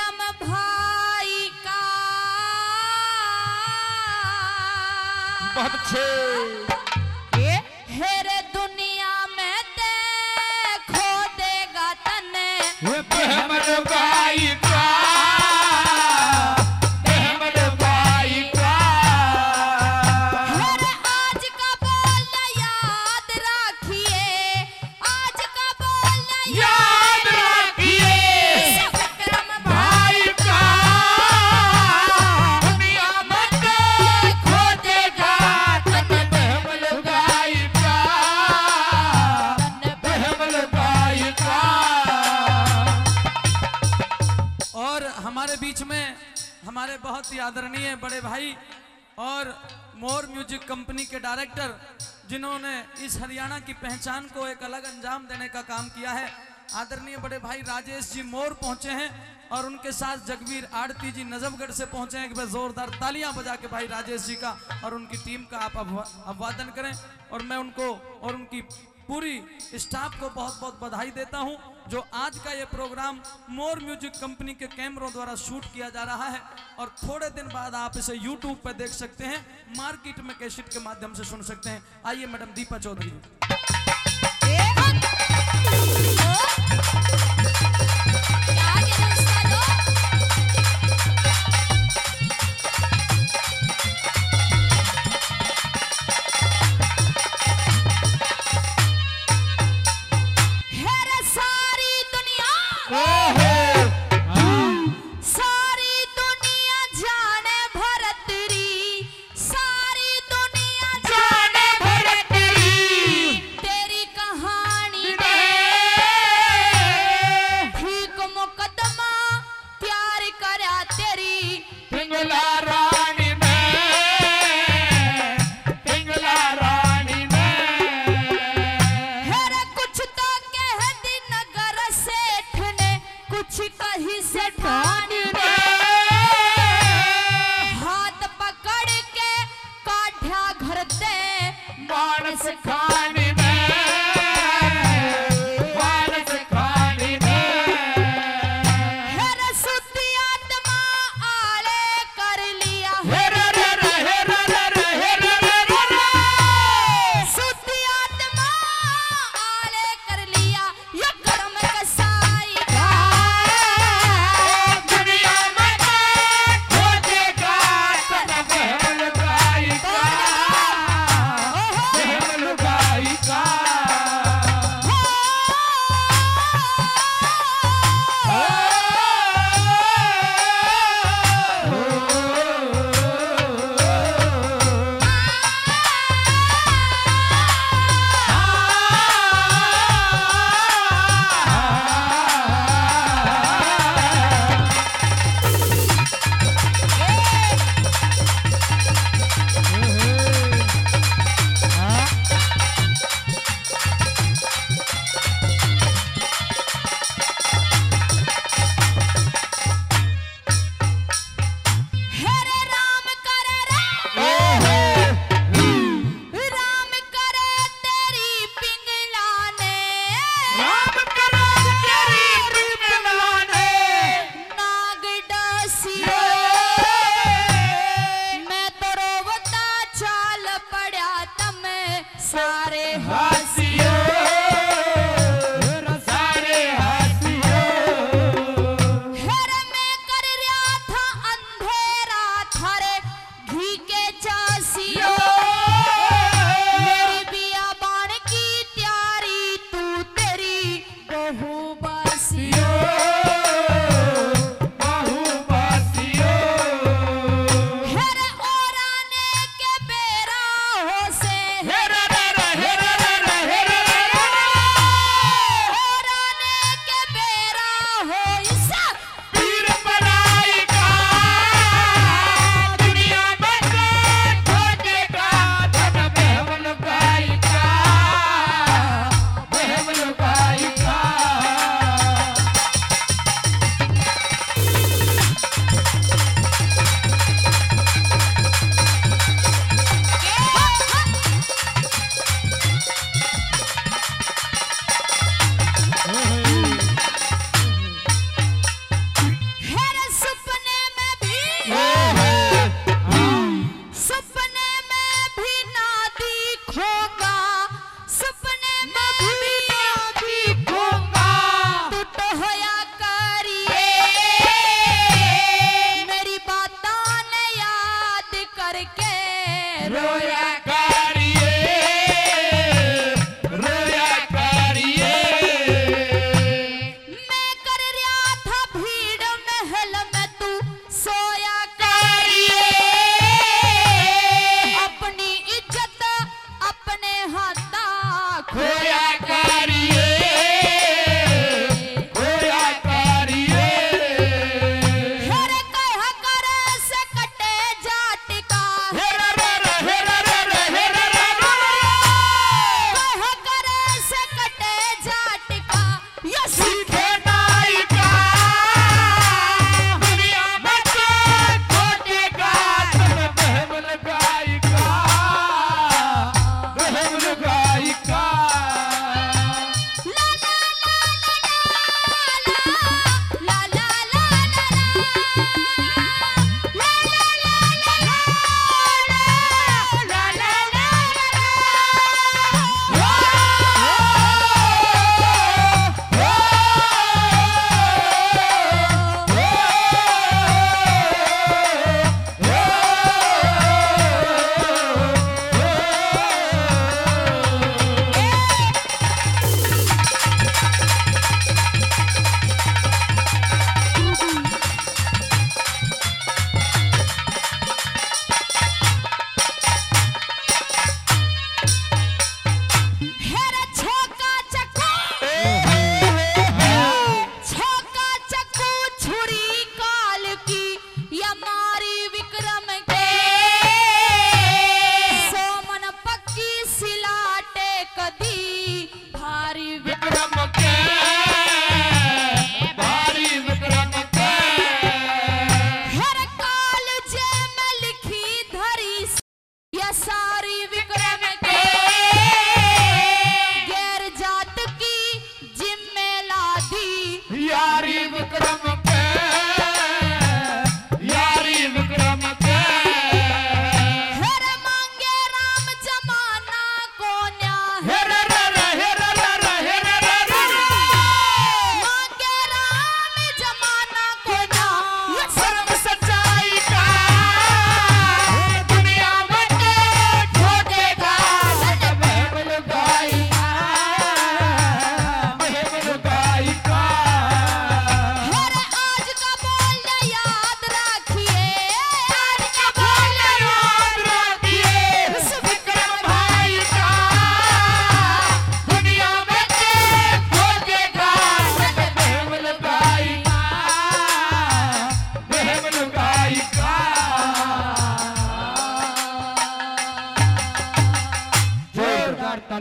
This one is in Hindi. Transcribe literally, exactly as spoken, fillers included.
विक्रम भाई का बहुत अच्छे हेरे दुनिया में देखो देगा तने अहमद भाई का अहमद भाई का हेरे आज का बोलना याद रखिए आज का बोलना याद रखिए विक्रम भाई का दुनिया में देखो देगा अहमद भाई का अहमद भाई का। और हमारे बीच में हमारे बहुत ही आदरणीय बड़े भाई और मोर म्यूजिक कंपनी के डायरेक्टर जिन्होंने इस हरियाणा की पहचान को एक अलग अंजाम देने का काम किया है, आदरणीय बड़े भाई राजेश जी मोर पहुंचे हैं और उनके साथ जगवीर आड़ती जी नजफगढ़ से पहुंचे हैं। कि भाई जोरदार तालियां बजा के भाई राजेश जी का और उनकी टीम का आप अभिवादन करें। और मैं उनको और उनकी पूरी स्टाफ को बहुत बहुत बधाई देता हूं जो आज का ये प्रोग्राम मोर म्यूजिक कंपनी के कैमरों द्वारा शूट किया जा रहा है और थोड़े दिन बाद आप इसे यूट्यूब पर देख सकते हैं, मार्केट में कैसेट के माध्यम से सुन सकते हैं। आइए मैडम दीपा चौधरी जी। ए